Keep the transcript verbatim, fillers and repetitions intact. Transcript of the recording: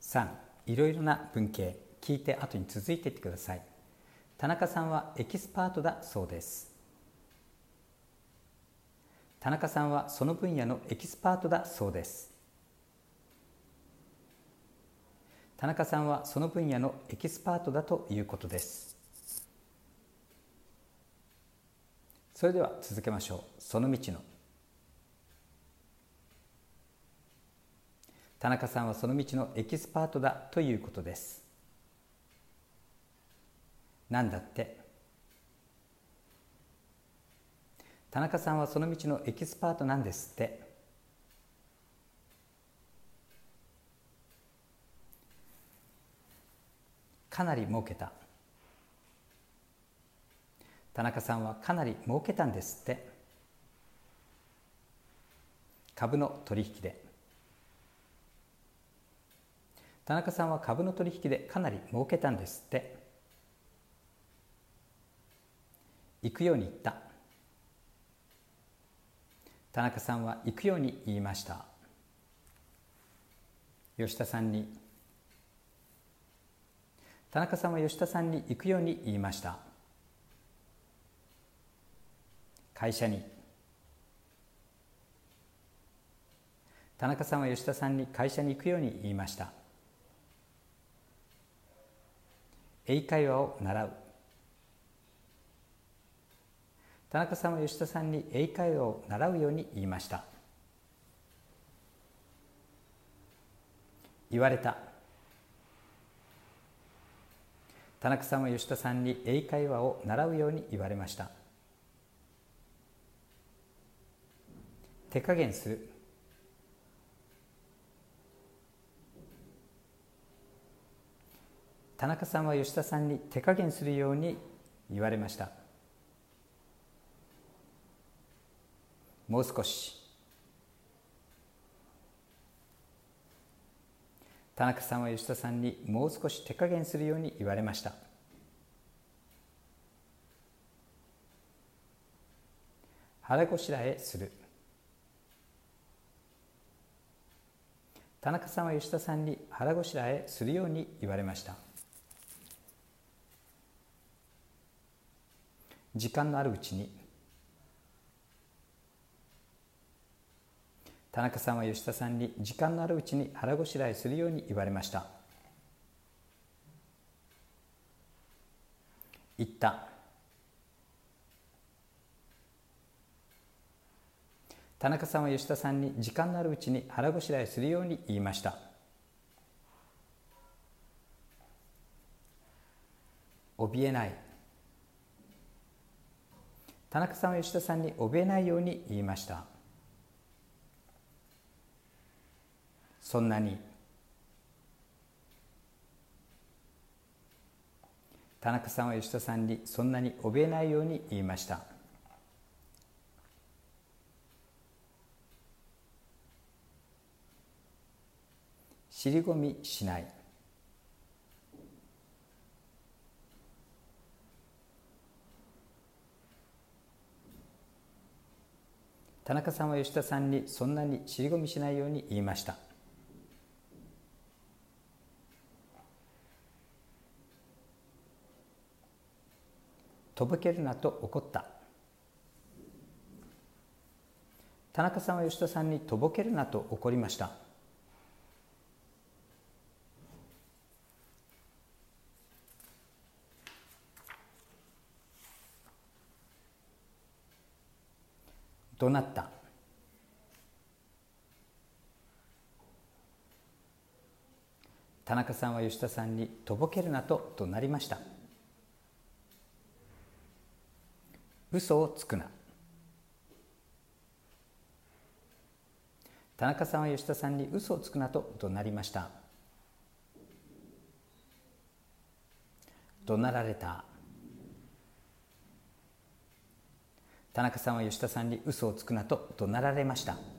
さん、いろいろな文系、聞いて後に続いていってください。田中さんはエキスパートだそうです。田中さんはその分野のエキスパートだそうです。田中さんはその分野のエキスパートだということです。それでは続けましょう。その道の。田中さんはその道のエキスパートだということです。なんだって。田中さんはその道のエキスパートなんですって。かなり儲けた。田中さんはかなり儲けたんですって。株の取引で。田中さんは株の取引でかなり儲けたんですって。行くように言った。田中さんは行くように言いました。吉田さんに。田中さんは吉田さんに行くように言いました。会社に。田中さんは吉田さんに会社に行くように言いました。英会話を習う。田中さんは吉田さんに英会話を習うように言いました。言われた。田中さんは吉田さんに英会話を習うように言われました。手加減する。田中さんは吉田さんに手加減するように言われました。もう少し。田中さんは吉田さんにもう少し手加減するように言われました。腹ごしらえする。田中さんは吉田さんに腹ごしらえするように言われました。時間のあるうちに。田中さんは吉田さんに時間のあるうちに腹ごしらえするように言われました。言った。田中さんは吉田さんに時間のあるうちに腹ごしらえするように言いました。怯えない。田中さんは吉田さんに怯えないように言いました。そんなに。田中さんは吉田さんにそんなに怯えないように言いました。尻込みしない。田中さんは吉田さんにそんなに尻込みしないように言いました。とぼけるなと怒った。田中さんは吉田さんにとぼけるなと怒りました。怒鳴った。田中さんは吉田さんにとぼけるなと怒鳴りました。嘘をつくな。田中さんは吉田さんに嘘をつくなと怒鳴りました。怒鳴られた。田中さんは吉田さんに嘘をつくなと怒鳴られました。